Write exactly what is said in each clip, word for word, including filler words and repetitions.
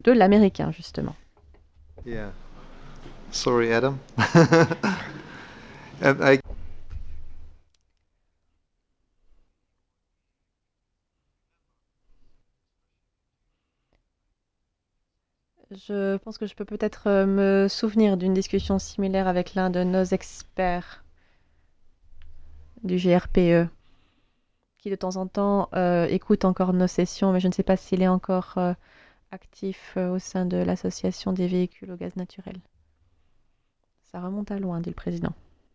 de l'américain, justement. Yeah. Sorry, Adam. And I Je pense que je peux peut-être euh, me souvenir d'une discussion similaire avec l'un de nos experts du G R P E, qui de temps en temps euh, écoute encore nos sessions, mais je ne sais pas s'il est encore euh, actif euh, au sein de l'association des véhicules au gaz naturel. Ça remonte à loin, dit le président.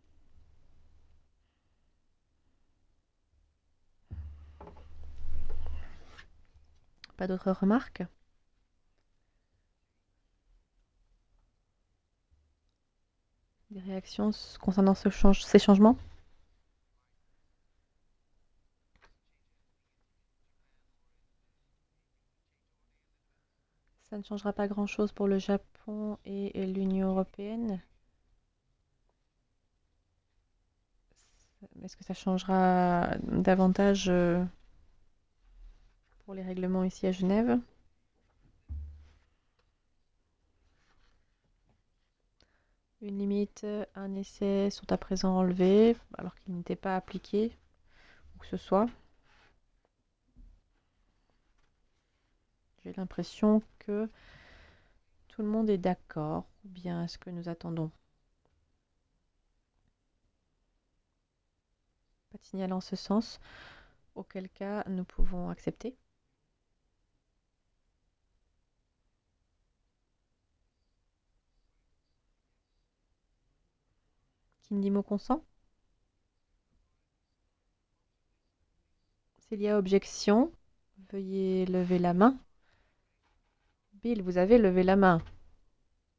Pas d'autres remarques? Des réactions s- concernant ce change- ces changements? Ça ne changera pas grand-chose pour le Japon et et l'Union européenne. Est-ce que ça changera davantage euh, pour les règlements ici à Genève? Une limite, un essai sont à présent enlevés alors qu'ils n'étaient pas appliqués, ou que ce soit. J'ai l'impression que tout le monde est d'accord, ou bien est-ce que nous attendons? Pas de signal en ce sens, auquel cas nous pouvons accepter. Qui ne dit mot consent? S'il y a objection, veuillez lever la main. Bill, vous avez levé la main.